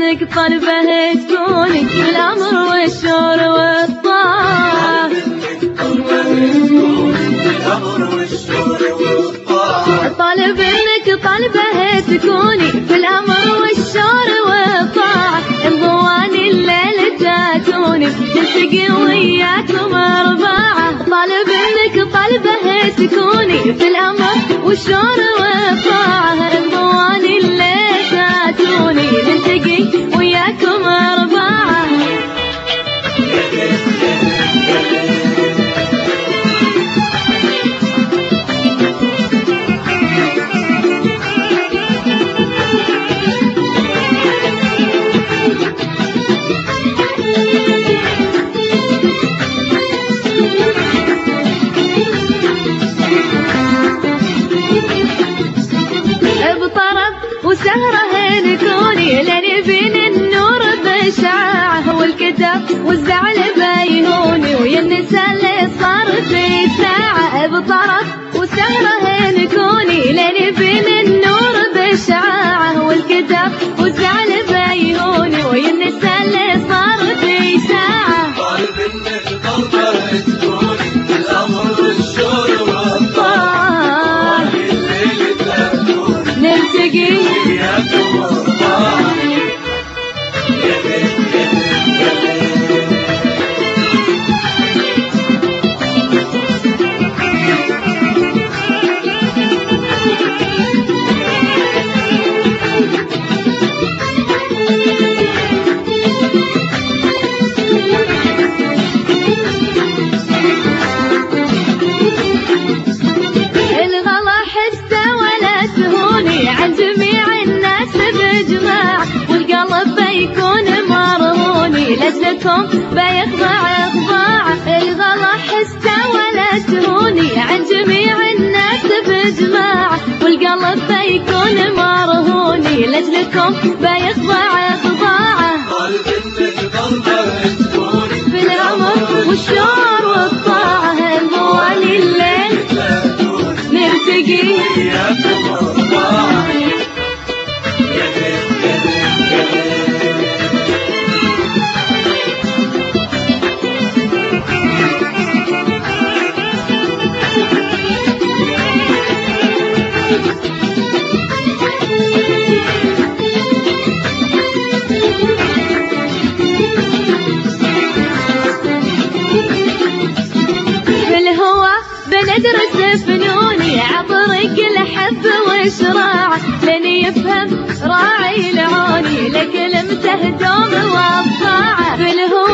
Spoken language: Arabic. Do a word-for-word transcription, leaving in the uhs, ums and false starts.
منك طلبه تكوني بالأمر والشور والطاعة. طالب منك طلبه تكوني بالأمر والشور والطاعة. انضوان الليل تاتوني نلتقي وياكم أربعة. طالب منك طلبه تكوني بالأمر والشور والطاعة. انضوان الليل تاتوني نلتقي وياكم أربعة. وسهرة نكوني لين بين النور بشاعة. والكتاب والزعل بايهوني ويا النساء اللي صار في ساعة. بطرف وسهرة نكوني لين بين النور بشاعة. والكتاب والزعل بايهوني ويا النساء اللي صار في ساعة. طالب انك ضربة تكوني بالأمر والشور والطاعة. الليل تكون نلتقي لأجلكم بيخضع إخضاعه. الغلا حسه ولا تهوني عن جميع الناس بجماعة. والقلب بيكون مرهوني لأجلكم بيخضع إخضاعه. طالب انك ضربة تكوني بالأمر والشور والطاعة. انضوان الليل نلتقي وياكم أربعة. بندرس فنوني عطرق الحب وشراعه. لن يفهم راعي العوني لكلمته دوم والطاعة.